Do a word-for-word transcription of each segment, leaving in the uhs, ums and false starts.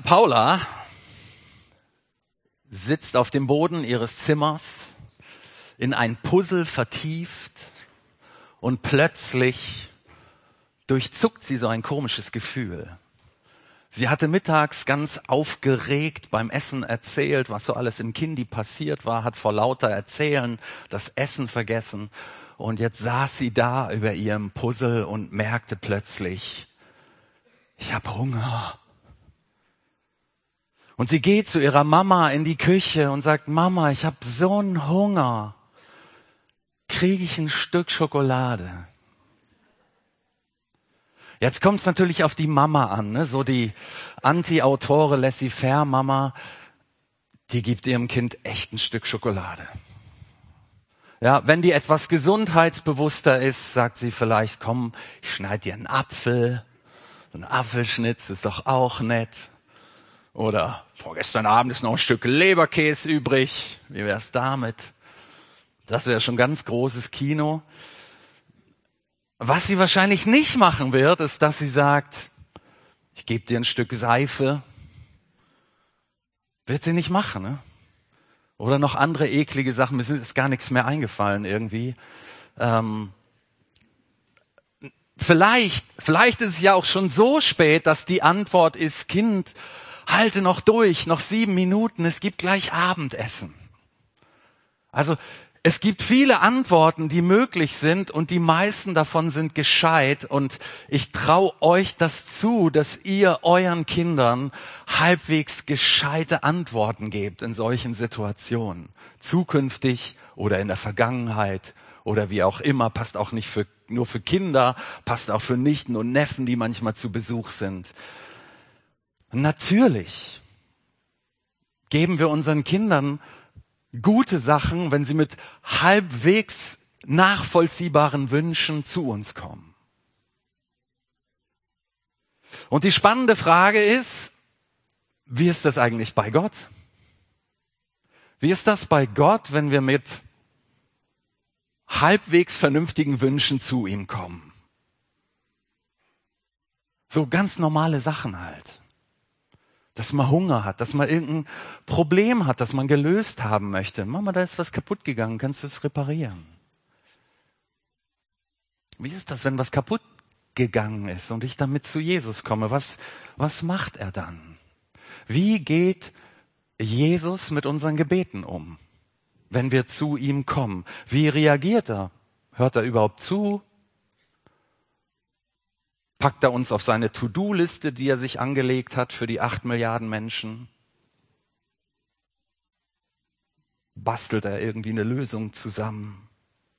Paula sitzt auf dem Boden ihres Zimmers, in ein Puzzle vertieft, und plötzlich durchzuckt sie so ein komisches Gefühl. Sie hatte mittags ganz aufgeregt beim Essen erzählt, was so alles im Kindi passiert war, hat vor lauter Erzählen das Essen vergessen. Und jetzt saß sie da über ihrem Puzzle und merkte plötzlich, ich habe Hunger. Und sie geht zu ihrer Mama in die Küche und sagt, Mama, ich habe so einen Hunger. Kriege ich ein Stück Schokolade? Jetzt kommt es natürlich auf die Mama an, ne? So die Anti-Autore Laissez-faire-Mama, die gibt ihrem Kind echt ein Stück Schokolade. Ja, wenn die etwas gesundheitsbewusster ist, sagt sie vielleicht, komm, ich schneide dir einen Apfel. Ein Apfelschnitz ist doch auch nett. Oder vorgestern Abend ist noch ein Stück Leberkäse übrig. Wie wär's damit? Das wäre schon ganz großes Kino. Was sie wahrscheinlich nicht machen wird, ist, dass sie sagt, ich gebe dir ein Stück Seife. Wird sie nicht machen, ne? Oder noch andere eklige Sachen. Mir ist gar nichts mehr eingefallen irgendwie. Ähm, vielleicht, vielleicht ist es ja auch schon so spät, dass die Antwort ist, Kind, halte noch durch, noch sieben Minuten, es gibt gleich Abendessen. Also es gibt viele Antworten, die möglich sind, und die meisten davon sind gescheit, und ich traue euch das zu, dass ihr euren Kindern halbwegs gescheite Antworten gebt in solchen Situationen. Zukünftig oder in der Vergangenheit oder wie auch immer, passt auch nicht für, nur für Kinder, passt auch für Nichten und Neffen, die manchmal zu Besuch sind. Natürlich geben wir unseren Kindern gute Sachen, wenn sie mit halbwegs nachvollziehbaren Wünschen zu uns kommen. Und die spannende Frage ist, wie ist das eigentlich bei Gott? Wie ist das bei Gott, wenn wir mit halbwegs vernünftigen Wünschen zu ihm kommen? So ganz normale Sachen halt. Dass man Hunger hat, dass man irgendein Problem hat, das man gelöst haben möchte. Mama, da ist was kaputt gegangen, kannst du es reparieren? Wie ist das, wenn was kaputt gegangen ist und ich damit zu Jesus komme? Was, was macht er dann? Wie geht Jesus mit unseren Gebeten um, wenn wir zu ihm kommen? Wie reagiert er? Hört er überhaupt zu? Packt er uns auf seine To-Do-Liste, die er sich angelegt hat für die acht Milliarden Menschen? Bastelt er irgendwie eine Lösung zusammen?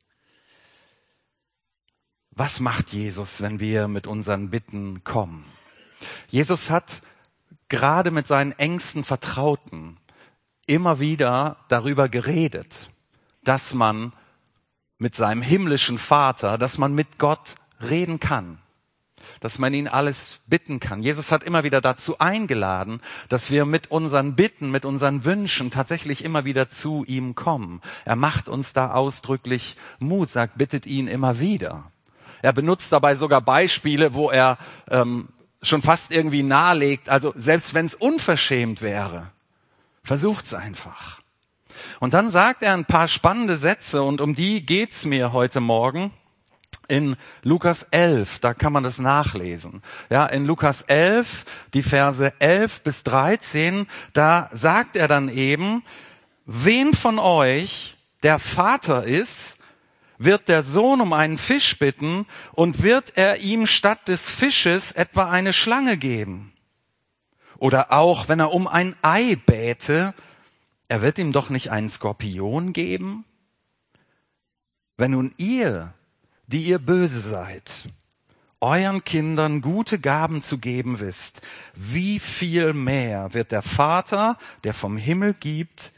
Was macht Jesus, wenn wir mit unseren Bitten kommen? Jesus hat gerade mit seinen engsten Vertrauten immer wieder darüber geredet, dass man mit seinem himmlischen Vater, dass man mit Gott reden kann. Dass man ihn alles bitten kann. Jesus hat immer wieder dazu eingeladen, dass wir mit unseren Bitten, mit unseren Wünschen tatsächlich immer wieder zu ihm kommen. Er macht uns da ausdrücklich Mut, sagt, bittet ihn immer wieder. Er benutzt dabei sogar Beispiele, wo er ähm, schon fast irgendwie nahelegt, also selbst wenn es unverschämt wäre, versucht's einfach. Und dann sagt er ein paar spannende Sätze, und um die geht's mir heute Morgen. In Lukas elf, da kann man das nachlesen. Ja, in Lukas elf, die Verse elf bis dreizehn, da sagt er dann eben, wen von euch der Vater ist, wird der Sohn um einen Fisch bitten, und wird er ihm statt des Fisches etwa eine Schlange geben? Oder auch, wenn er um ein Ei bäte, er wird ihm doch nicht einen Skorpion geben? Wenn nun ihr, die ihr böse seid, euren Kindern gute Gaben zu geben wisst, wie viel mehr wird der Vater, der vom Himmel gibt,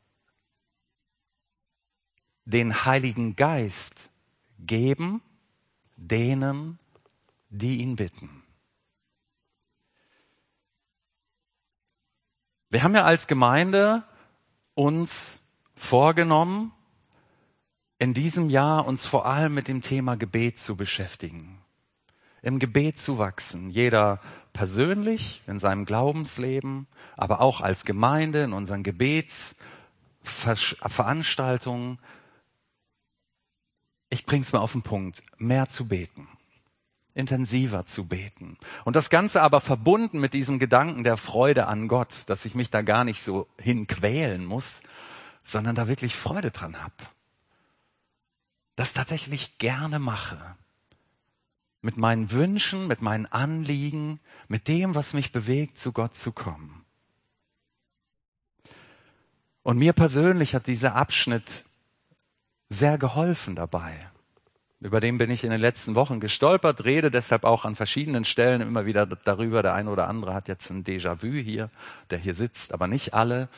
den Heiligen Geist geben, denen, die ihn bitten. Wir haben ja als Gemeinde uns vorgenommen, in diesem Jahr uns vor allem mit dem Thema Gebet zu beschäftigen. im Gebet zu wachsen. Jeder persönlich in seinem Glaubensleben, aber auch als Gemeinde in unseren Gebetsveranstaltungen. Ich bring's mal auf den Punkt, mehr zu beten, intensiver zu beten. Und das Ganze aber verbunden mit diesem Gedanken der Freude an Gott, dass ich mich da gar nicht so hinquälen muss, sondern da wirklich Freude dran habe. Das tatsächlich gerne mache. Mit meinen Wünschen, mit meinen Anliegen, mit dem, was mich bewegt, zu Gott zu kommen. Und mir persönlich hat dieser Abschnitt sehr geholfen dabei. Über den bin ich in den letzten Wochen gestolpert, rede deshalb auch an verschiedenen Stellen immer wieder darüber. Der eine oder andere hat jetzt ein Déjà-vu hier, der hier sitzt, aber nicht alle.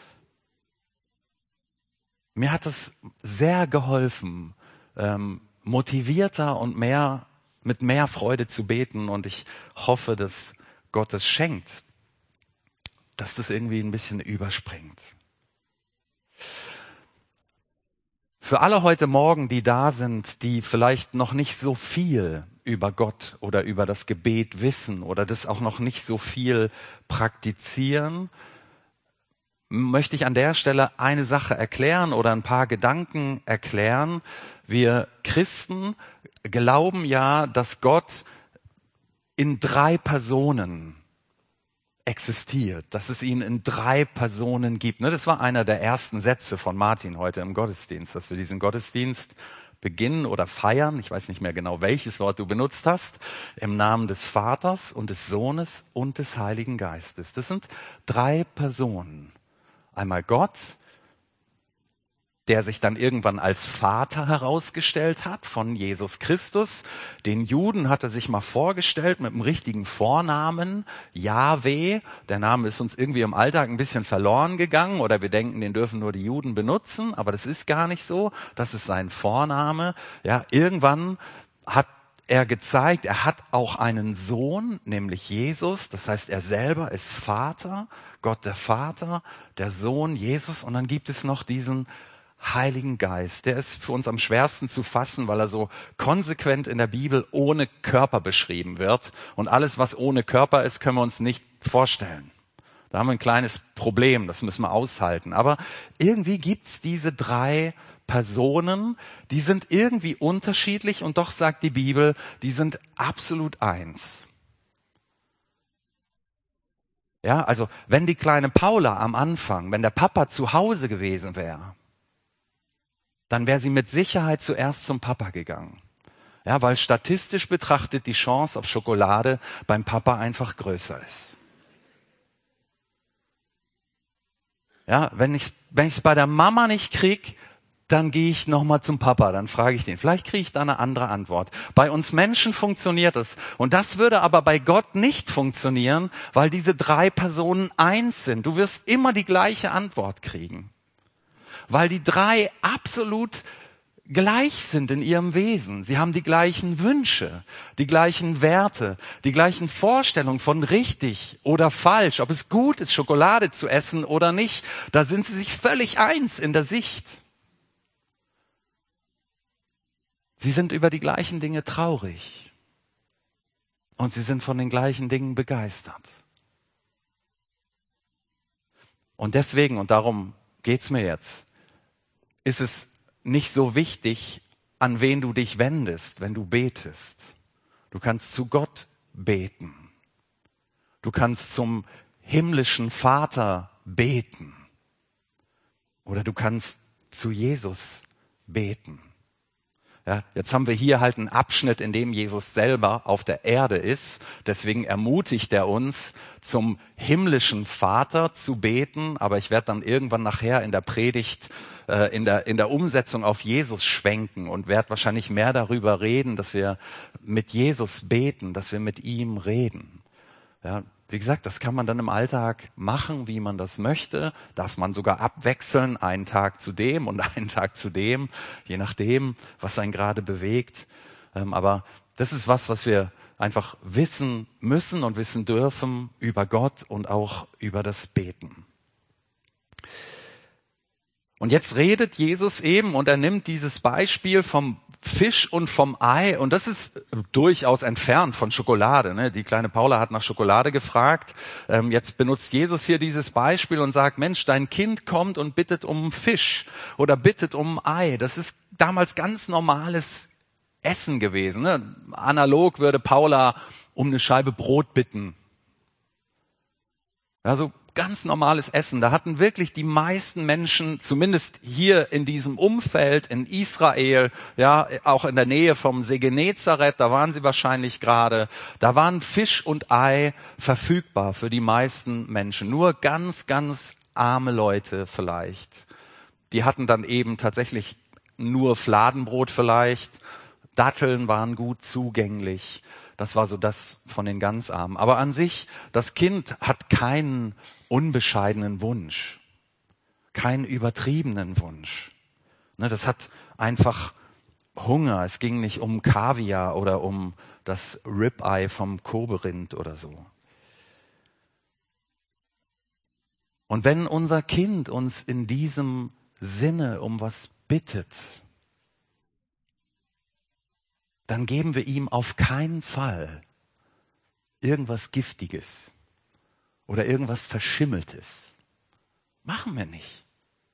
Mir hat es sehr geholfen, ähm, motivierter und mehr, mit mehr Freude zu beten, und ich hoffe, dass Gott es schenkt, dass das irgendwie ein bisschen überspringt. Für alle heute Morgen, die da sind, die vielleicht noch nicht so viel über Gott oder über das Gebet wissen oder das auch noch nicht so viel praktizieren, möchte ich an der Stelle eine Sache erklären oder ein paar Gedanken erklären. Wir Christen glauben ja, dass Gott in drei Personen existiert, dass es ihn in drei Personen gibt. Das war einer der ersten Sätze von Martin heute im Gottesdienst, dass wir diesen Gottesdienst beginnen oder feiern. Ich weiß nicht mehr genau, welches Wort du benutzt hast. Im Namen des Vaters und des Sohnes und des Heiligen Geistes. Das sind drei Personen. Einmal Gott, der sich dann irgendwann als Vater herausgestellt hat von Jesus Christus. Den Juden hat er sich mal vorgestellt mit dem richtigen Vornamen, Jahwe. Der Name ist uns irgendwie im Alltag ein bisschen verloren gegangen, oder wir denken, den dürfen nur die Juden benutzen, aber das ist gar nicht so. Das ist sein Vorname. Ja, irgendwann hat er gezeigt, er hat auch einen Sohn, nämlich Jesus. Das heißt, er selber ist Vater, Gott der Vater, der Sohn Jesus, und dann gibt es noch diesen Heiligen Geist. Der ist für uns am schwersten zu fassen, weil er so konsequent in der Bibel ohne Körper beschrieben wird. Und alles, was ohne Körper ist, können wir uns nicht vorstellen. Da haben wir ein kleines Problem, das müssen wir aushalten. Aber irgendwie gibt's diese drei Personen, die sind irgendwie unterschiedlich, und doch sagt die Bibel, die sind absolut eins. Ja, also wenn die kleine Paula am Anfang, wenn der Papa zu Hause gewesen wäre, dann wäre sie mit Sicherheit zuerst zum Papa gegangen. Ja, weil statistisch betrachtet die Chance auf Schokolade beim Papa einfach größer ist. Ja, wenn ich wenn ich es bei der Mama nicht krieg, dann gehe ich nochmal zum Papa, dann frage ich den. Vielleicht kriege ich da eine andere Antwort. Bei uns Menschen funktioniert es. Und das würde aber bei Gott nicht funktionieren, weil diese drei Personen eins sind. Du wirst immer die gleiche Antwort kriegen. Weil die drei absolut gleich sind in ihrem Wesen. Sie haben die gleichen Wünsche, die gleichen Werte, die gleichen Vorstellungen von richtig oder falsch, ob es gut ist, Schokolade zu essen oder nicht. Da sind sie sich völlig eins in der Sicht. Sie sind über die gleichen Dinge traurig. Und sie sind von den gleichen Dingen begeistert. Und deswegen, und darum geht's mir jetzt, ist es nicht so wichtig, an wen du dich wendest, wenn du betest. Du kannst zu Gott beten. Du kannst zum himmlischen Vater beten. Oder du kannst zu Jesus beten. Ja, jetzt haben wir hier halt einen Abschnitt, in dem Jesus selber auf der Erde ist. Deswegen ermutigt er uns, zum himmlischen Vater zu beten. Aber ich werde dann irgendwann nachher in der Predigt, äh, in der, in der Umsetzung auf Jesus schwenken und werde wahrscheinlich mehr darüber reden, dass wir mit Jesus beten, dass wir mit ihm reden. Ja, wie gesagt, das kann man dann im Alltag machen, wie man das möchte. Darf man sogar abwechseln, einen Tag zu dem und einen Tag zu dem, je nachdem, was einen gerade bewegt. Aber das ist was, was wir einfach wissen müssen und wissen dürfen über Gott und auch über das Beten. Und jetzt redet Jesus eben, und er nimmt dieses Beispiel vom Fisch und vom Ei. Und das ist durchaus entfernt von Schokolade. Ne? Die kleine Paula hat nach Schokolade gefragt. Ähm, jetzt benutzt Jesus hier dieses Beispiel und sagt, Mensch, dein Kind kommt und bittet um Fisch oder bittet um Ei. Das ist damals ganz normales Essen gewesen. Ne? Analog würde Paula um eine Scheibe Brot bitten. Also ganz normales Essen. Da hatten wirklich die meisten Menschen, zumindest hier in diesem Umfeld in Israel, ja, auch in der Nähe vom See Genezareth, da waren sie wahrscheinlich gerade, da waren Fisch und Ei verfügbar für die meisten Menschen. Nur ganz, ganz arme Leute vielleicht. Die hatten dann eben tatsächlich nur Fladenbrot vielleicht. Datteln waren gut zugänglich. Das war so das von den ganz Armen. Aber an sich, das Kind hat keinen unbescheidenen Wunsch, keinen übertriebenen Wunsch. Ne, das hat einfach Hunger. Es ging nicht um Kaviar oder um das Ribeye vom Koberind oder so. Und wenn unser Kind uns in diesem Sinne um was bittet, dann geben wir ihm auf keinen Fall irgendwas Giftiges oder irgendwas Verschimmeltes. Machen wir nicht.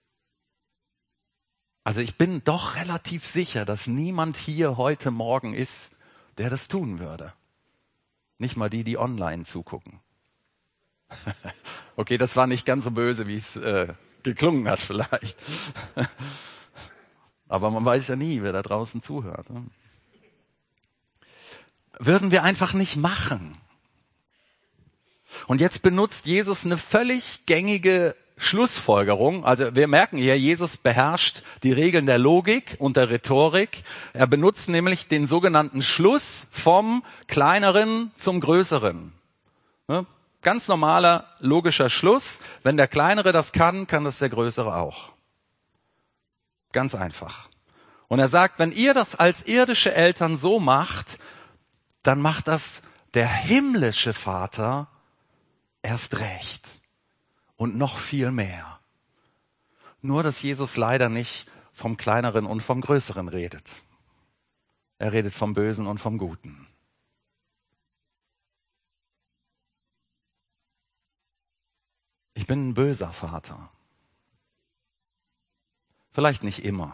Also ich bin doch relativ sicher, dass niemand hier heute Morgen ist, der das tun würde. Nicht mal die, die online zugucken. Okay, das war nicht ganz so böse, wie es äh, geklungen hat vielleicht. Aber man weiß ja nie, wer da draußen zuhört. Ne? Würden wir einfach nicht machen. Und jetzt benutzt Jesus eine völlig gängige Schlussfolgerung. Also wir merken hier, Jesus beherrscht die Regeln der Logik und der Rhetorik. Er benutzt nämlich den sogenannten Schluss vom Kleineren zum Größeren. Ne? Ganz normaler logischer Schluss. Wenn der Kleinere das kann, kann das der Größere auch. Ganz einfach. Und er sagt, wenn ihr das als irdische Eltern so macht, dann macht das der himmlische Vater erst recht und noch viel mehr. Nur, dass Jesus leider nicht vom Kleineren und vom Größeren redet. Er redet vom Bösen und vom Guten. Ich bin ein böser Vater. Vielleicht nicht immer.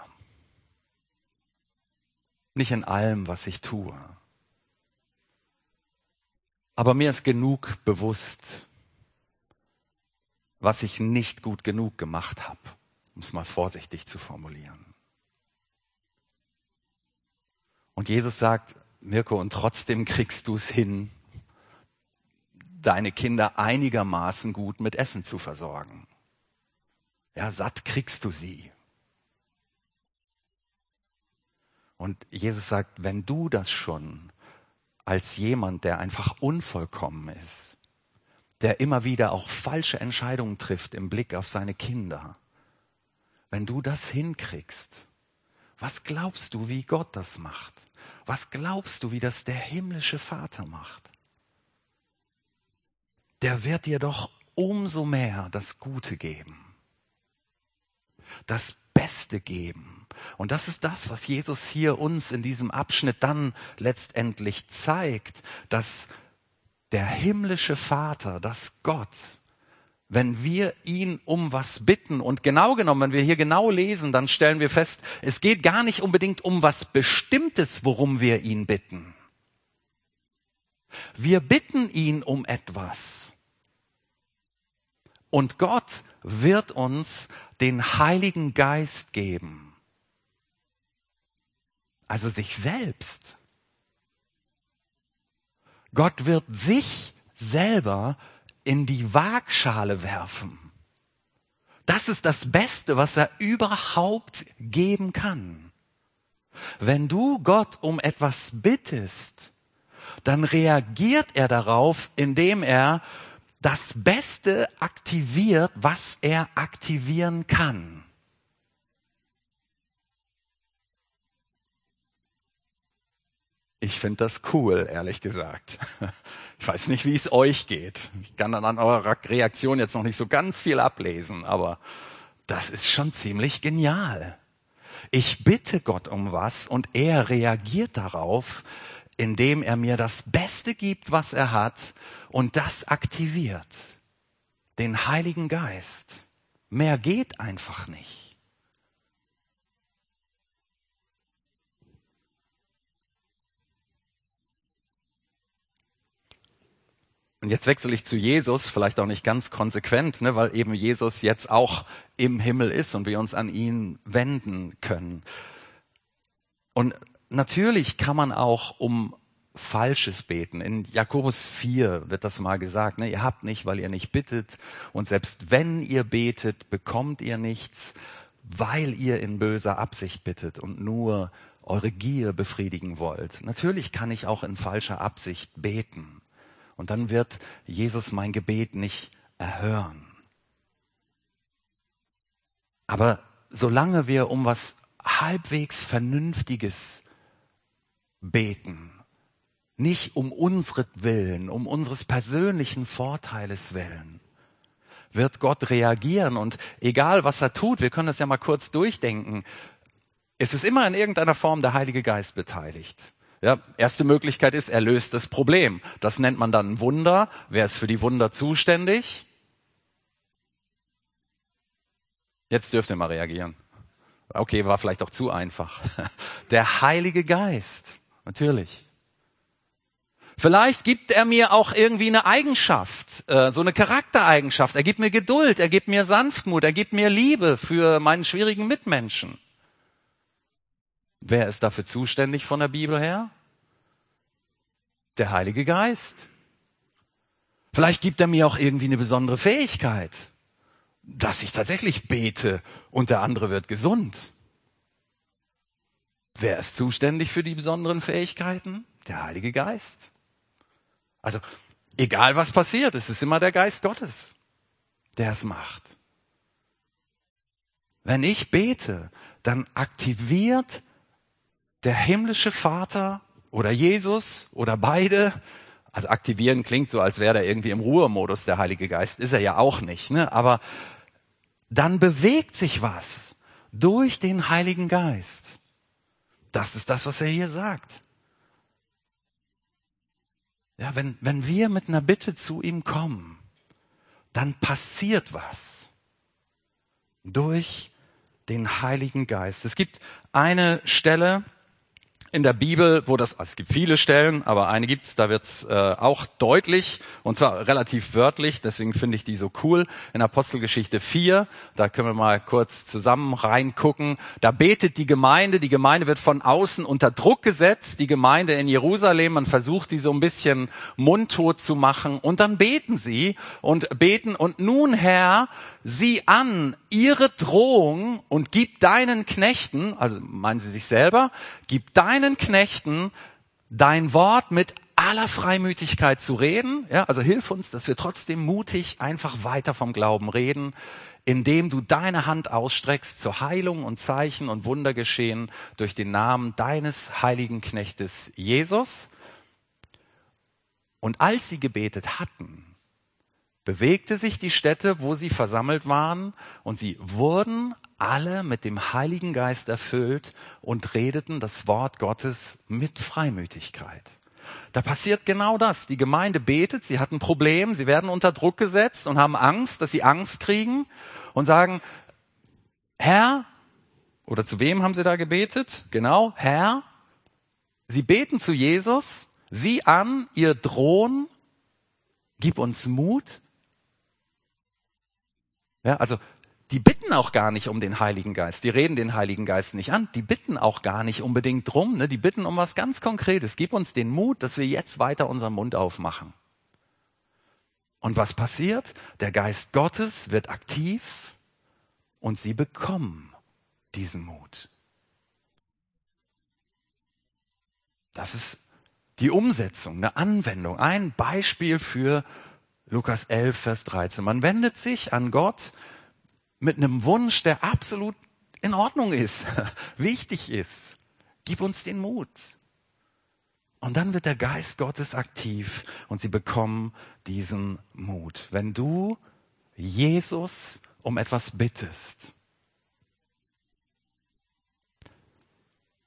Nicht in allem, was ich tue. Aber mir ist genug bewusst, was ich nicht gut genug gemacht habe, um es mal vorsichtig zu formulieren. Und Jesus sagt, Mirko, und trotzdem kriegst du es hin, deine Kinder einigermaßen gut mit Essen zu versorgen. Ja, satt kriegst du sie. Und Jesus sagt, wenn du das schon als jemand, der einfach unvollkommen ist, der immer wieder auch falsche Entscheidungen trifft im Blick auf seine Kinder. Wenn du das hinkriegst, was glaubst du, wie Gott das macht? Was glaubst du, wie das der himmlische Vater macht? Der wird dir doch umso mehr das Gute geben, das Beste geben. Und das ist das, was Jesus hier uns in diesem Abschnitt dann letztendlich zeigt, dass der himmlische Vater, dass Gott, wenn wir ihn um was bitten, und genau genommen, wenn wir hier genau lesen, dann stellen wir fest, es geht gar nicht unbedingt um was Bestimmtes, worum wir ihn bitten. Wir bitten ihn um etwas. Und Gott wird uns den Heiligen Geist geben. Also sich selbst. Gott wird sich selber in die Waagschale werfen. Das ist das Beste, was er überhaupt geben kann. Wenn du Gott um etwas bittest, dann reagiert er darauf, indem er das Beste aktiviert, was er aktivieren kann. Ich finde das cool, ehrlich gesagt. Ich weiß nicht, wie es euch geht. Ich kann dann an eurer Reaktion jetzt noch nicht so ganz viel ablesen, aber das ist schon ziemlich genial. Ich bitte Gott um was und er reagiert darauf, indem er mir das Beste gibt, was er hat und das aktiviert. Den Heiligen Geist. Mehr geht einfach nicht. Und jetzt wechsle ich zu Jesus, vielleicht auch nicht ganz konsequent, ne, weil eben Jesus jetzt auch im Himmel ist und wir uns an ihn wenden können. Und natürlich kann man auch um Falsches beten. In Jakobus vier wird das mal gesagt, ne, ihr habt nicht, weil ihr nicht bittet. Und selbst wenn ihr betet, bekommt ihr nichts, weil ihr in böser Absicht bittet und nur eure Gier befriedigen wollt. Natürlich kann ich auch in falscher Absicht beten. Und dann wird Jesus mein Gebet nicht erhören. Aber solange wir um was halbwegs Vernünftiges beten, nicht um unsretwillen, um unseres persönlichen Vorteiles willen, wird Gott reagieren. Und egal, was er tut, wir können das ja mal kurz durchdenken, es ist immer in irgendeiner Form der Heilige Geist beteiligt. Ja, erste Möglichkeit ist, er löst das Problem. Das nennt man dann ein Wunder. Wer ist für die Wunder zuständig? Jetzt dürft ihr mal reagieren. Okay, war vielleicht auch zu einfach. Der Heilige Geist, natürlich. Vielleicht gibt er mir auch irgendwie eine Eigenschaft, äh, so eine Charaktereigenschaft. Er gibt mir Geduld, er gibt mir Sanftmut, er gibt mir Liebe für meinen schwierigen Mitmenschen. Wer ist dafür zuständig von der Bibel her? Der Heilige Geist. Vielleicht gibt er mir auch irgendwie eine besondere Fähigkeit, dass ich tatsächlich bete und der andere wird gesund. Wer ist zuständig für die besonderen Fähigkeiten? Der Heilige Geist. Also, egal was passiert, es ist immer der Geist Gottes, der es macht. Wenn ich bete, dann aktiviert der himmlische Vater oder Jesus oder beide, also aktivieren klingt so, als wäre er irgendwie im Ruhemodus, der Heilige Geist, ist er ja auch nicht, ne? Aber dann bewegt sich was durch den Heiligen Geist. Das ist das, was er hier sagt. Ja, wenn, wenn wir mit einer Bitte zu ihm kommen, dann passiert was durch den Heiligen Geist. Es gibt eine Stelle in der Bibel, wo das, es gibt viele Stellen, aber eine gibt's, da wird's äh, auch deutlich, und zwar relativ wörtlich, deswegen finde ich die so cool. In Apostelgeschichte vier, da können wir mal kurz zusammen reingucken, da betet die Gemeinde, die Gemeinde wird von außen unter Druck gesetzt, die Gemeinde in Jerusalem, man versucht die so ein bisschen mundtot zu machen, und dann beten sie und beten, und nun Herr, sieh an ihre Drohung und gib deinen Knechten, also meinen sie sich selber, gib deinen Knechten dein Wort mit aller Freimütigkeit zu reden. Ja, also hilf uns, dass wir trotzdem mutig einfach weiter vom Glauben reden, indem du deine Hand ausstreckst zur Heilung und Zeichen und Wunder geschehen durch den Namen deines heiligen Knechtes Jesus. Und als sie gebetet hatten, bewegte sich die Stätte, wo sie versammelt waren, und sie wurden alle mit dem Heiligen Geist erfüllt und redeten das Wort Gottes mit Freimütigkeit. Da passiert genau das. Die Gemeinde betet, sie hat ein Problem, sie werden unter Druck gesetzt und haben Angst, dass sie Angst kriegen und sagen, Herr, oder zu wem haben sie da gebetet? Genau, Herr. Sie beten zu Jesus, sieh an, ihr drohen, gib uns Mut. Ja, also die bitten auch gar nicht um den Heiligen Geist. Die reden den Heiligen Geist nicht an. Die bitten auch gar nicht unbedingt drum. Ne? Die bitten um was ganz Konkretes. Gib uns den Mut, dass wir jetzt weiter unseren Mund aufmachen. Und was passiert? Der Geist Gottes wird aktiv und sie bekommen diesen Mut. Das ist die Umsetzung, eine Anwendung, ein Beispiel für Lukas elf, Vers dreizehn. Man wendet sich an Gott mit einem Wunsch, der absolut in Ordnung ist, wichtig ist. Gib uns den Mut. Und dann wird der Geist Gottes aktiv und sie bekommen diesen Mut. Wenn du Jesus um etwas bittest,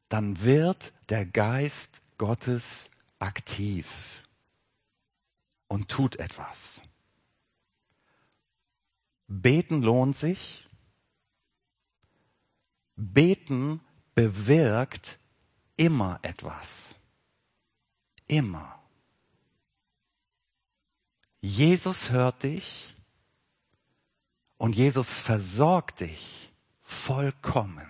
dann wird der Geist Gottes aktiv und tut etwas. Beten lohnt sich. Beten bewirkt immer etwas. Immer. Jesus hört dich und Jesus versorgt dich vollkommen.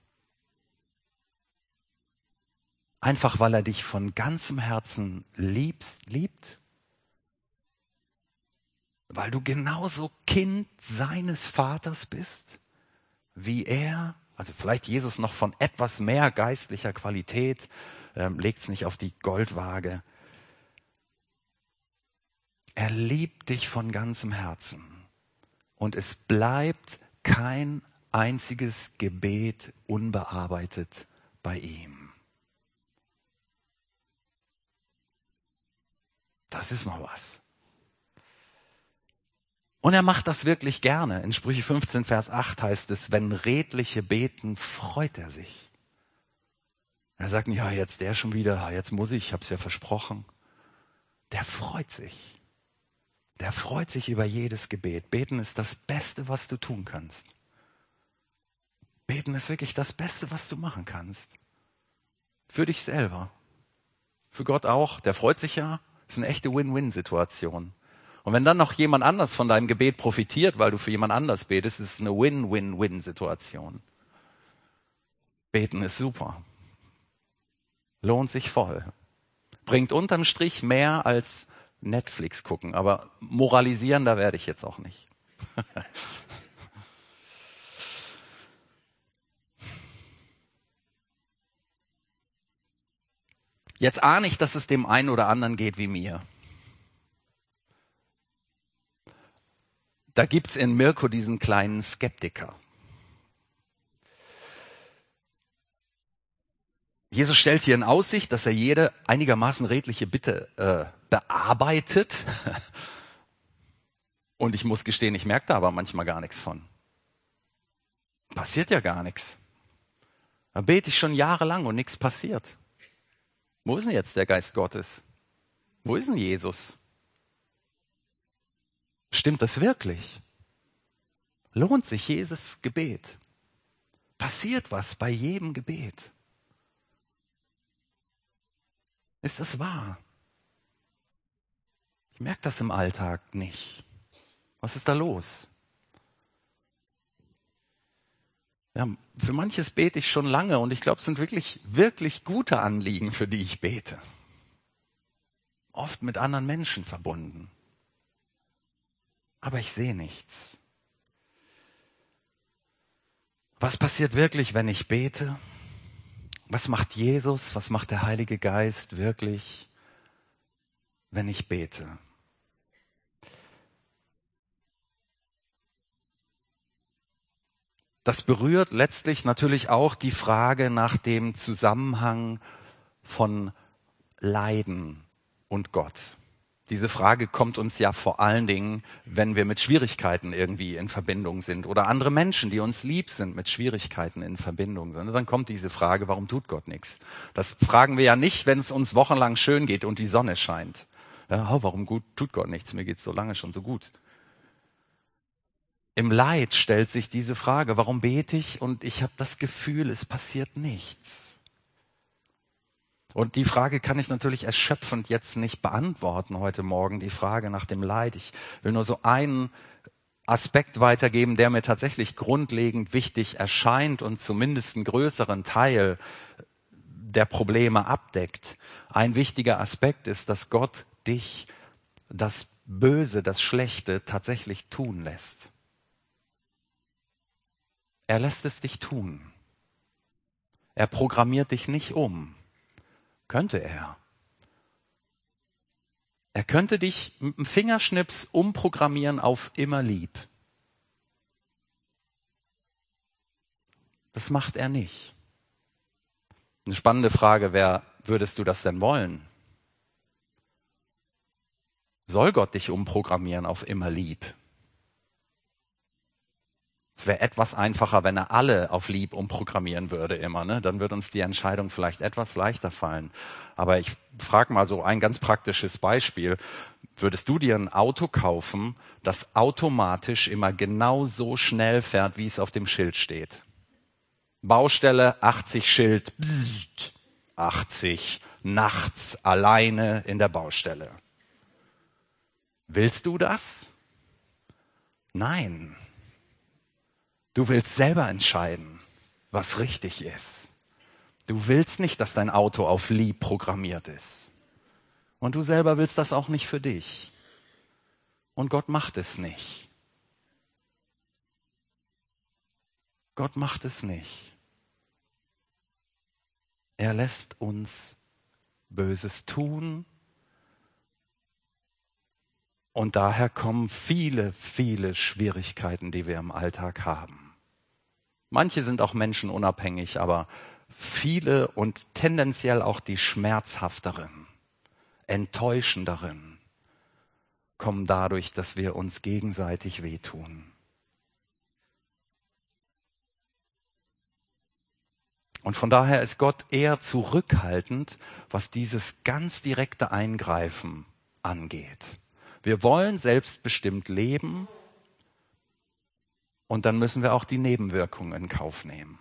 Einfach weil er dich von ganzem Herzen liebst, liebt. Weil du genauso Kind seines Vaters bist, wie er. Also vielleicht Jesus noch von etwas mehr geistlicher Qualität, ähm, legt's nicht auf die Goldwaage. Er liebt dich von ganzem Herzen. Und es bleibt kein einziges Gebet unbearbeitet bei ihm. Das ist mal was. Und er macht das wirklich gerne. In Sprüche fünfzehn, Vers acht heißt es, wenn Redliche beten, freut er sich. Er sagt nicht, ja, jetzt der schon wieder, ja, jetzt muss ich, ich habe es ja versprochen. Der freut sich. Der freut sich über jedes Gebet. Beten ist das Beste, was du tun kannst. Beten ist wirklich das Beste, was du machen kannst. Für dich selber. Für Gott auch. Der freut sich ja. Das ist eine echte Win-Win-Situation. Und wenn dann noch jemand anders von deinem Gebet profitiert, weil du für jemand anders betest, ist es eine Win-Win-Win-Situation. Beten ist super. Lohnt sich voll. Bringt unterm Strich mehr als Netflix gucken, aber moralisieren, da werde ich jetzt auch nicht. Jetzt ahne ich, dass es dem einen oder anderen geht wie mir. Da gibt's in Mirko diesen kleinen Skeptiker. Jesus stellt hier in Aussicht, dass er jede einigermaßen redliche Bitte äh, bearbeitet. Und ich muss gestehen, ich merke da aber manchmal gar nichts von. Passiert ja gar nichts. Da bete ich schon jahrelang und nichts passiert. Wo ist denn jetzt der Geist Gottes? Wo ist denn Jesus? Stimmt das wirklich? Lohnt sich Jesus Gebet? Passiert was bei jedem Gebet? Ist das wahr? Ich merke das im Alltag nicht. Was ist da los? Ja, für manches bete ich schon lange und ich glaube, es sind wirklich, wirklich gute Anliegen, für die ich bete. Oft mit anderen Menschen verbunden. Aber ich sehe nichts. Was passiert wirklich, wenn ich bete? Was macht Jesus, was macht der Heilige Geist wirklich, wenn ich bete? Das berührt letztlich natürlich auch die Frage nach dem Zusammenhang von Leiden und Gott. Diese Frage kommt uns ja vor allen Dingen, wenn wir mit Schwierigkeiten irgendwie in Verbindung sind oder andere Menschen, die uns lieb sind, mit Schwierigkeiten in Verbindung sind. Dann kommt diese Frage, warum tut Gott nichts? Das fragen wir ja nicht, wenn es uns wochenlang schön geht und die Sonne scheint. Ja, oh, warum gut, tut Gott nichts? Mir geht's so lange schon so gut. Im Leid stellt sich diese Frage, warum bete ich und ich habe das Gefühl, es passiert nichts. Und die Frage kann ich natürlich erschöpfend jetzt nicht beantworten heute Morgen, die Frage nach dem Leid. Ich will nur so einen Aspekt weitergeben, der mir tatsächlich grundlegend wichtig erscheint und zumindest einen größeren Teil der Probleme abdeckt. Ein wichtiger Aspekt ist, dass Gott dich das Böse, das Schlechte tatsächlich tun lässt. Er lässt es dich tun. Er programmiert dich nicht um. Könnte er. Er könnte dich mit einem Fingerschnips umprogrammieren auf immer lieb. Das macht er nicht. Eine spannende Frage wäre, würdest du das denn wollen? Soll Gott dich umprogrammieren auf immer lieb? Es wäre etwas einfacher, wenn er alle auf lieb umprogrammieren würde immer, ne? Dann würde uns die Entscheidung vielleicht etwas leichter fallen. Aber ich frage mal so ein ganz praktisches Beispiel. Würdest du dir ein Auto kaufen, das automatisch immer genau so schnell fährt, wie es auf dem Schild steht? Baustelle, achtzig Schild, bzzzt, achtzig, nachts, alleine in der Baustelle. Willst du das? Nein. Du willst selber entscheiden, was richtig ist. Du willst nicht, dass dein Auto auf lieb programmiert ist. Und du selber willst das auch nicht für dich. Und Gott macht es nicht. Gott macht es nicht. Er lässt uns Böses tun. Und daher kommen viele, viele Schwierigkeiten, die wir im Alltag haben. Manche sind auch menschenunabhängig, aber viele und tendenziell auch die schmerzhafteren, enttäuschenderen kommen dadurch, dass wir uns gegenseitig wehtun. Und von daher ist Gott eher zurückhaltend, was dieses ganz direkte Eingreifen angeht. Wir wollen selbstbestimmt leben und dann müssen wir auch die Nebenwirkungen in Kauf nehmen.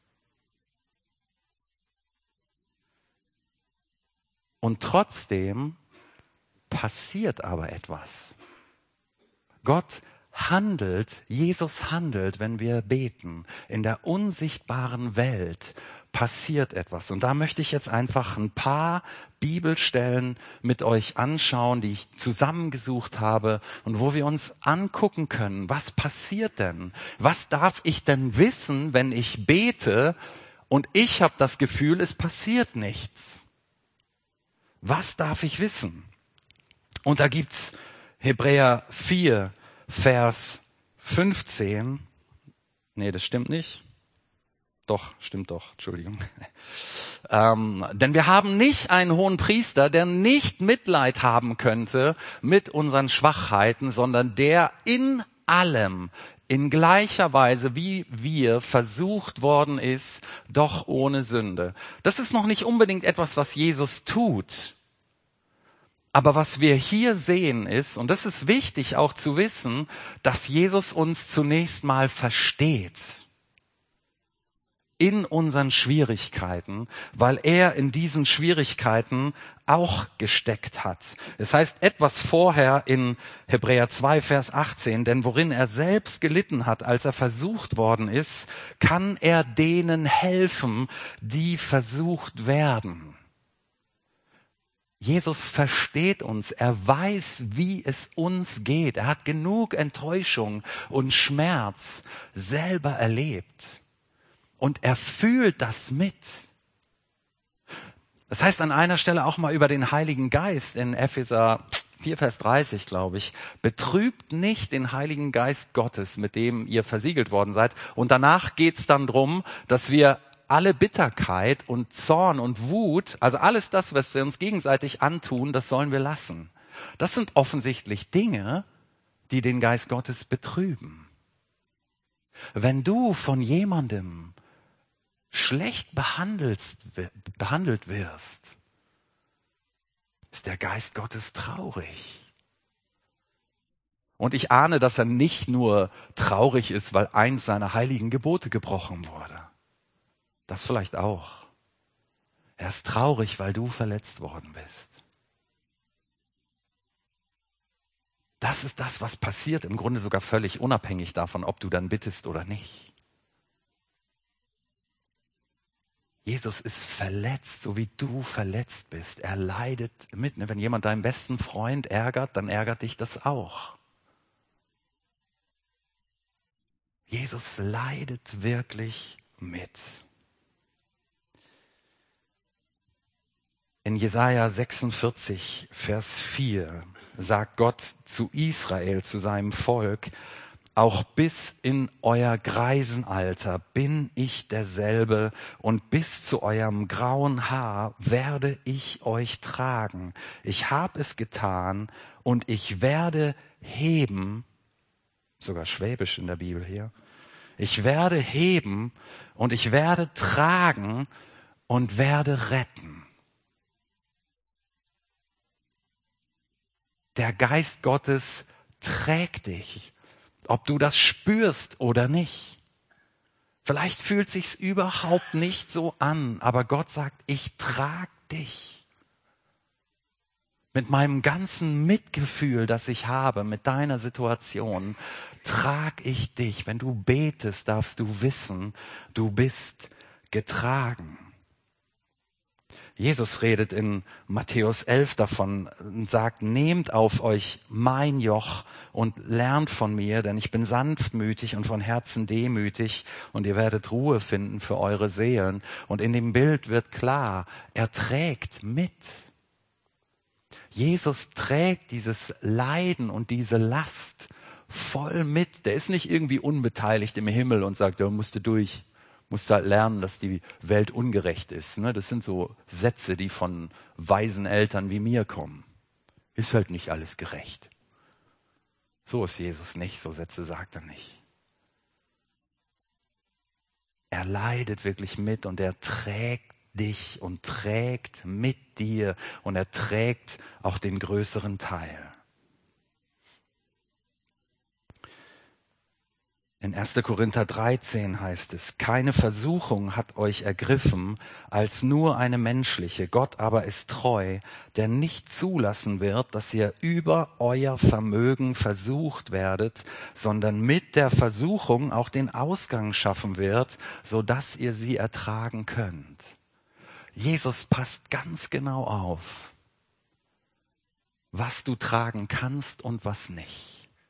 Und trotzdem passiert aber etwas. Gott handelt, Jesus handelt, wenn wir beten. In der unsichtbaren Welt passiert etwas. Und da möchte ich jetzt einfach ein paar Bibelstellen mit euch anschauen, die ich zusammengesucht habe und wo wir uns angucken können, was passiert denn? Was darf ich denn wissen, wenn ich bete und ich habe das Gefühl, es passiert nichts? Was darf ich wissen? Und da gibt's Hebräer vier, Vers fünfzehn. Nee, das stimmt nicht. Doch, stimmt doch, Entschuldigung. Ähm, denn wir haben nicht einen hohen Priester, der nicht Mitleid haben könnte mit unseren Schwachheiten, sondern der in allem, in gleicher Weise wie wir versucht worden ist, doch ohne Sünde. Das ist noch nicht unbedingt etwas, was Jesus tut. Aber was wir hier sehen ist, und das ist wichtig auch zu wissen, dass Jesus uns zunächst mal versteht. In unseren Schwierigkeiten, weil er in diesen Schwierigkeiten auch gesteckt hat. Es heißt etwas vorher in Hebräer zwei, Vers achtzehn, denn worin er selbst gelitten hat, als er versucht worden ist, kann er denen helfen, die versucht werden. Jesus versteht uns, er weiß, wie es uns geht. Er hat genug Enttäuschung und Schmerz selber erlebt. Und er fühlt das mit. Das heißt an einer Stelle auch mal über den Heiligen Geist in Epheser vier, Vers dreißig, glaube ich. Betrübt nicht den Heiligen Geist Gottes, mit dem ihr versiegelt worden seid. Und danach geht's dann drum, dass wir alle Bitterkeit und Zorn und Wut, also alles das, was wir uns gegenseitig antun, das sollen wir lassen. Das sind offensichtlich Dinge, die den Geist Gottes betrüben. Wenn du von jemandem schlecht behandelst, behandelt wirst, ist der Geist Gottes traurig. Und ich ahne, dass er nicht nur traurig ist, weil eins seiner heiligen Gebote gebrochen wurde. Das vielleicht auch. Er ist traurig, weil du verletzt worden bist. Das ist das, was passiert, im Grunde sogar völlig unabhängig davon, ob du dann bittest oder nicht. Jesus ist verletzt, so wie du verletzt bist. Er leidet mit. Wenn jemand deinen besten Freund ärgert, dann ärgert dich das auch. Jesus leidet wirklich mit. In Jesaja sechsundvierzig, Vers vier sagt Gott zu Israel, zu seinem Volk: Auch bis in euer Greisenalter bin ich derselbe und bis zu eurem grauen Haar werde ich euch tragen. Ich habe es getan und ich werde heben, sogar schwäbisch in der Bibel hier, Ich werde heben und ich werde tragen und werde retten. Der Geist Gottes trägt dich, ob du das spürst oder nicht. Vielleicht fühlt sich's überhaupt nicht so an, aber Gott sagt, ich trag dich. Mit meinem ganzen Mitgefühl, das ich habe mit deiner Situation, trag ich dich. Wenn du betest, darfst du wissen, du bist getragen. Jesus redet in Matthäus elf davon und sagt, nehmt auf euch mein Joch und lernt von mir, denn ich bin sanftmütig und von Herzen demütig und ihr werdet Ruhe finden für eure Seelen. Und in dem Bild wird klar, er trägt mit. Jesus trägt dieses Leiden und diese Last voll mit. Der ist nicht irgendwie unbeteiligt im Himmel und sagt, ja, musst du durch. Musst halt lernen, dass die Welt ungerecht ist. Das sind so Sätze, die von weisen Eltern wie mir kommen. Ist halt nicht alles gerecht. So ist Jesus nicht, so Sätze sagt er nicht. Er leidet wirklich mit und er trägt dich und trägt mit dir und er trägt auch den größeren Teil. In erster Korinther dreizehn heißt es, keine Versuchung hat euch ergriffen als nur eine menschliche. Gott aber ist treu, der nicht zulassen wird, dass ihr über euer Vermögen versucht werdet, sondern mit der Versuchung auch den Ausgang schaffen wird, sodass ihr sie ertragen könnt. Jesus passt ganz genau auf, was du tragen kannst und was nicht.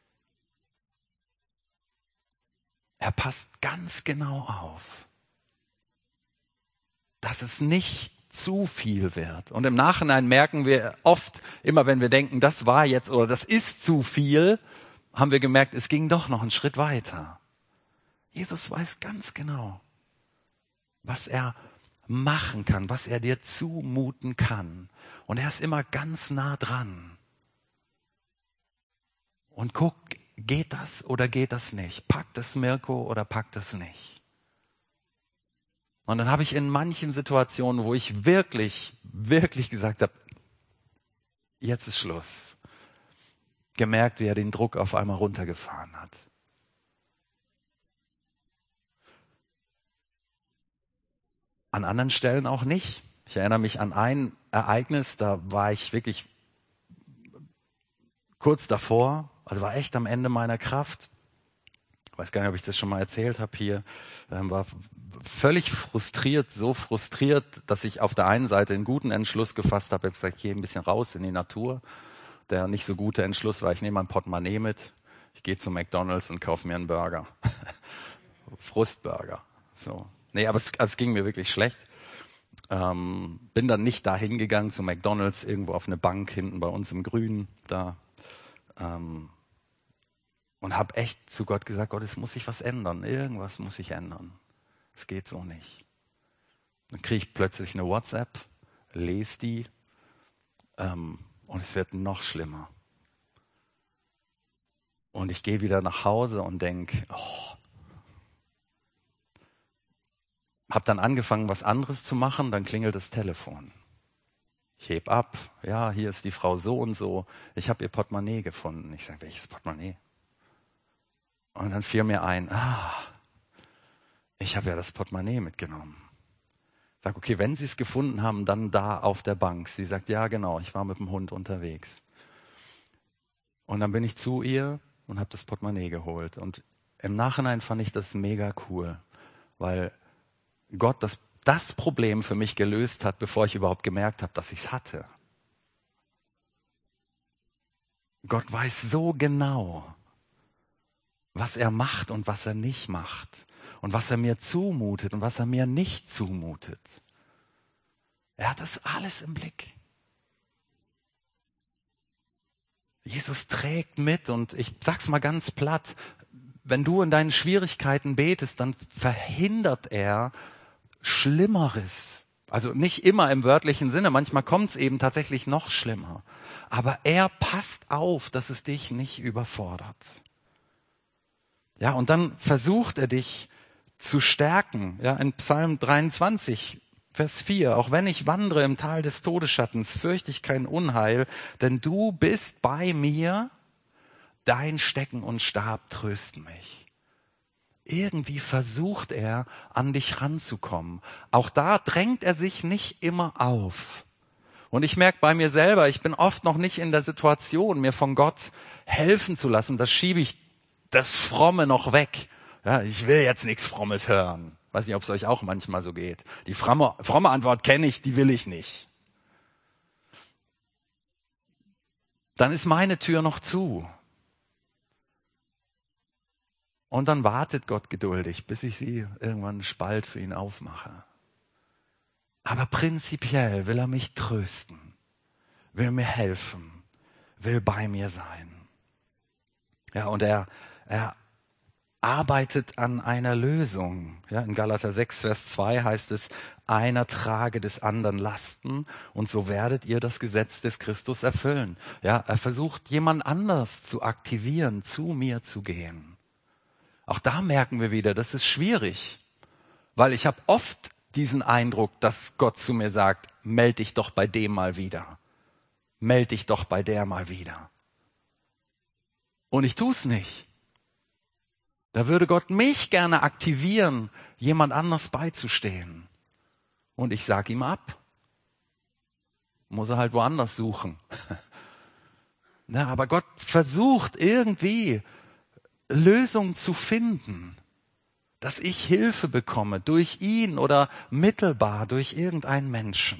Er passt ganz genau auf, dass es nicht zu viel wird. Und im Nachhinein merken wir oft, immer wenn wir denken, das war jetzt oder das ist zu viel, haben wir gemerkt, es ging doch noch einen Schritt weiter. Jesus weiß ganz genau, was er machen kann, was er dir zumuten kann. Und er ist immer ganz nah dran. Und guck, geht das oder geht das nicht? Packt es Mirko oder packt es nicht? Und dann habe ich in manchen Situationen, wo ich wirklich, wirklich gesagt habe, jetzt ist Schluss, gemerkt, wie er den Druck auf einmal runtergefahren hat. An anderen Stellen auch nicht. Ich erinnere mich an ein Ereignis, da war ich wirklich kurz davor, also war echt am Ende meiner Kraft. Ich weiß gar nicht, ob ich das schon mal erzählt habe hier. Ähm, war völlig frustriert, so frustriert, dass ich auf der einen Seite einen guten Entschluss gefasst habe. Ich habe gesagt, ich gehe ein bisschen raus in die Natur. Der nicht so gute Entschluss war, ich nehme mein Portemonnaie mit, ich gehe zu McDonald's und kaufe mir einen Burger. Frustburger. So. Nee, aber es, also es ging mir wirklich schlecht. Ähm, bin dann nicht da hingegangen zu McDonald's, irgendwo auf eine Bank hinten bei uns im Grünen, da. Ähm, und habe echt zu Gott gesagt, Gott, es muss sich was ändern. Irgendwas muss sich ändern. Es geht so nicht. Dann kriege ich plötzlich eine WhatsApp, lese die ähm, und es wird noch schlimmer. Und ich gehe wieder nach Hause und denke, oh. Habe dann angefangen, was anderes zu machen, dann klingelt das Telefon. Ich heb ab, ja, hier ist die Frau so und so, ich habe ihr Portemonnaie gefunden. Ich sage, welches Portemonnaie? Und dann fiel mir ein, ah, ich habe ja das Portemonnaie mitgenommen. Ich sage, okay, wenn Sie es gefunden haben, dann da auf der Bank. Sie sagt, ja genau, ich war mit dem Hund unterwegs. Und dann bin ich zu ihr und habe das Portemonnaie geholt. Und im Nachhinein fand ich das mega cool, weil Gott das, das Problem für mich gelöst hat, bevor ich überhaupt gemerkt habe, dass ich es hatte. Gott weiß so genau, was er macht und was er nicht macht und was er mir zumutet und was er mir nicht zumutet. Er hat das alles im Blick. Jesus trägt mit und ich sag's mal ganz platt, wenn du in deinen Schwierigkeiten betest, dann verhindert er Schlimmeres. Also nicht immer im wörtlichen Sinne, manchmal kommt es eben tatsächlich noch schlimmer. Aber er passt auf, dass es dich nicht überfordert. Ja, und dann versucht er dich zu stärken. Ja, in Psalm dreiundzwanzig, Vers vier. Auch wenn ich wandere im Tal des Todesschattens, fürchte ich kein Unheil, denn du bist bei mir, dein Stecken und Stab trösten mich. Irgendwie versucht er, an dich ranzukommen. Auch da drängt er sich nicht immer auf. Und ich merke bei mir selber, ich bin oft noch nicht in der Situation, mir von Gott helfen zu lassen. Das schiebe ich das Fromme noch weg. Ja, ich will jetzt nichts Frommes hören. Weiß nicht, ob es euch auch manchmal so geht. Die fromme, fromme Antwort kenne ich, die will ich nicht. Dann ist meine Tür noch zu. Und dann wartet Gott geduldig, bis ich sie irgendwann einen Spalt für ihn aufmache. Aber prinzipiell will er mich trösten, will mir helfen, will bei mir sein. Ja, und er, er arbeitet an einer Lösung. Ja, in Galater sechs, Vers zwei heißt es, einer trage des anderen Lasten und so werdet ihr das Gesetz des Christus erfüllen. Ja, er versucht jemand anders zu aktivieren, zu mir zu gehen. Auch da merken wir wieder, das ist schwierig, weil ich habe oft diesen Eindruck, dass Gott zu mir sagt, meld dich doch bei dem mal wieder. Meld dich doch bei der mal wieder. Und ich tu's nicht. Da würde Gott mich gerne aktivieren, jemand anders beizustehen. Und ich sag ihm ab. Muss er halt woanders suchen. Na, aber Gott versucht irgendwie Lösungen zu finden, dass ich Hilfe bekomme durch ihn oder mittelbar durch irgendeinen Menschen.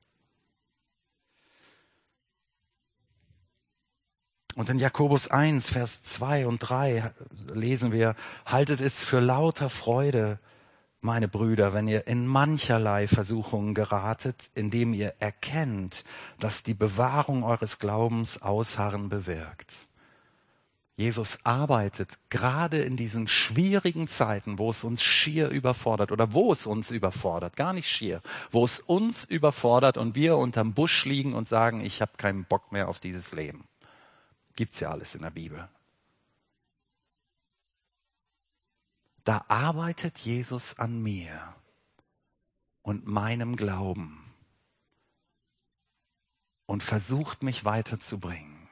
Und in Jakobus eins, Vers zwei und drei lesen wir, haltet es für lauter Freude, meine Brüder, wenn ihr in mancherlei Versuchungen geratet, indem ihr erkennt, dass die Bewahrung eures Glaubens Ausharren bewirkt. Jesus arbeitet gerade in diesen schwierigen Zeiten, wo es uns schier überfordert oder wo es uns überfordert, gar nicht schier, wo es uns überfordert und wir unterm Busch liegen und sagen, ich habe keinen Bock mehr auf dieses Leben. Gibt's ja alles in der Bibel. Da arbeitet Jesus an mir und meinem Glauben und versucht mich weiterzubringen.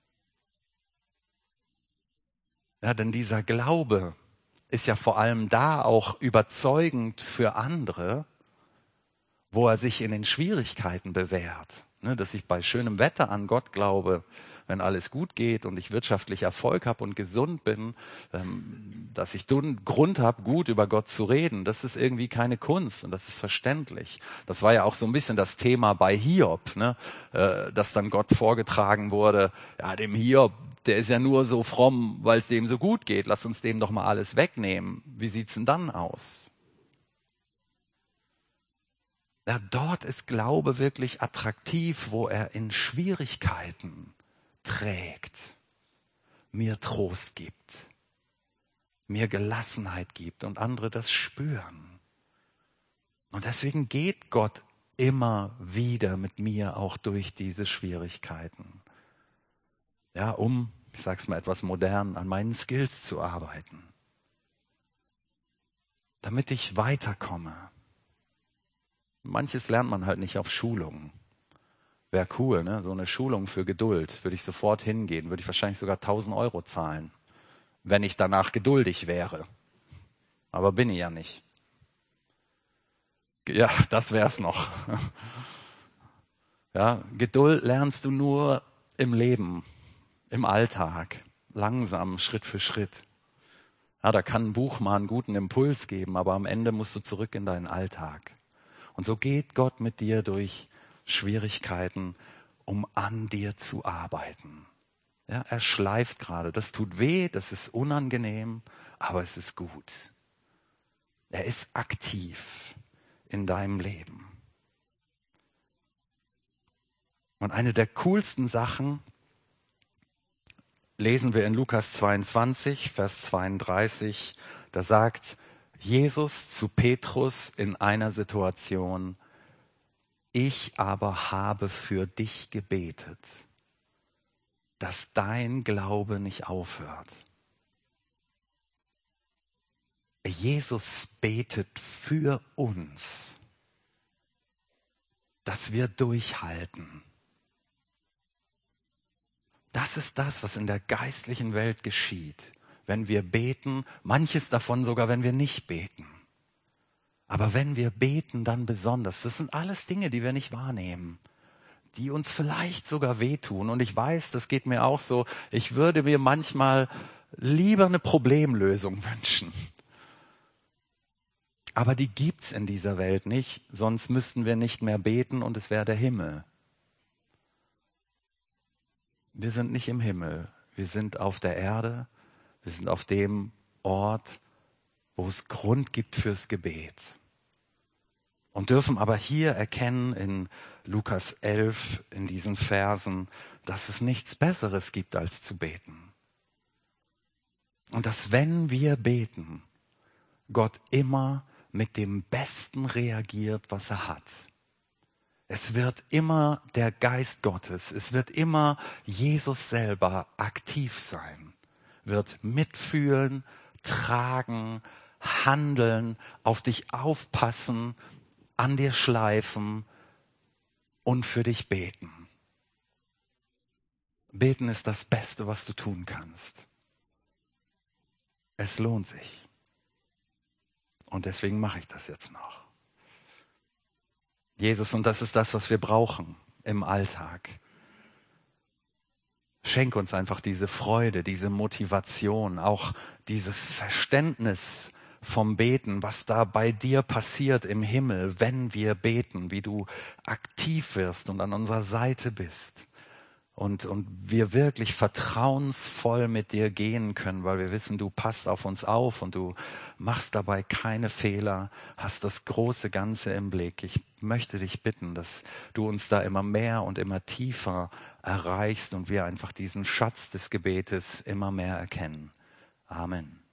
Ja, denn dieser Glaube ist ja vor allem da auch überzeugend für andere, wo er sich in den Schwierigkeiten bewährt. Ne, dass ich bei schönem Wetter an Gott glaube, wenn alles gut geht und ich wirtschaftlich Erfolg habe und gesund bin, ähm, dass ich Grund habe, gut über Gott zu reden. Das ist irgendwie keine Kunst und das ist verständlich. Das war ja auch so ein bisschen das Thema bei Hiob, ne? äh, dass dann Gott vorgetragen wurde, ja, dem Hiob, der ist ja nur so fromm, weil es dem so gut geht. Lass uns dem doch mal alles wegnehmen. Wie sieht's denn dann aus? Ja, dort ist Glaube wirklich attraktiv, wo er in Schwierigkeiten trägt, mir Trost gibt, mir Gelassenheit gibt und andere das spüren. Und deswegen geht Gott immer wieder mit mir auch durch diese Schwierigkeiten. Ja, um, ich sag's mal etwas modern, an meinen Skills zu arbeiten. Damit ich weiterkomme. Manches lernt man halt nicht auf Schulungen. Wäre cool, ne? So eine Schulung für Geduld. Würde ich sofort hingehen. Würde ich wahrscheinlich sogar tausend Euro zahlen, wenn ich danach geduldig wäre. Aber bin ich ja nicht. Ja, das wär's noch. Ja, Geduld lernst du nur im Leben, im Alltag, langsam, Schritt für Schritt. Ja, da kann ein Buch mal einen guten Impuls geben, aber am Ende musst du zurück in deinen Alltag. Und so geht Gott mit dir durch Schwierigkeiten, um an dir zu arbeiten. Ja, er schleift gerade. Das tut weh, das ist unangenehm, aber es ist gut. Er ist aktiv in deinem Leben. Und eine der coolsten Sachen lesen wir in Lukas zweiundzwanzig, Vers zweiunddreißig. Da sagt Jesus zu Petrus in einer Situation, ich aber habe für dich gebetet, dass dein Glaube nicht aufhört. Jesus betet für uns, dass wir durchhalten. Das ist das, was in der geistlichen Welt geschieht, wenn wir beten, manches davon sogar, wenn wir nicht beten. Aber wenn wir beten, dann besonders. Das sind alles Dinge, die wir nicht wahrnehmen, die uns vielleicht sogar wehtun. Und ich weiß, das geht mir auch so, ich würde mir manchmal lieber eine Problemlösung wünschen. Aber die gibt's in dieser Welt nicht, sonst müssten wir nicht mehr beten und es wäre der Himmel. Wir sind nicht im Himmel, wir sind auf der Erde, wir sind auf dem Ort, wo es Grund gibt fürs Gebet. Und dürfen aber hier erkennen in Lukas elf, in diesen Versen, dass es nichts Besseres gibt, als zu beten. Und dass, wenn wir beten, Gott immer mit dem Besten reagiert, was er hat. Es wird immer der Geist Gottes, es wird immer Jesus selber aktiv sein, wird mitfühlen, tragen, handeln, auf dich aufpassen, an dir schleifen und für dich beten. Beten ist das Beste, was du tun kannst. Es lohnt sich. Und deswegen mache ich das jetzt noch. Jesus, und das ist das, was wir brauchen im Alltag. Schenk uns einfach diese Freude, diese Motivation, auch dieses Verständnis vom Beten, was da bei dir passiert im Himmel, wenn wir beten, wie du aktiv wirst und an unserer Seite bist. Und, und wir wirklich vertrauensvoll mit dir gehen können, weil wir wissen, du passt auf uns auf und du machst dabei keine Fehler, hast das große Ganze im Blick. Ich möchte dich bitten, dass du uns da immer mehr und immer tiefer erreichst und wir einfach diesen Schatz des Gebetes immer mehr erkennen. Amen.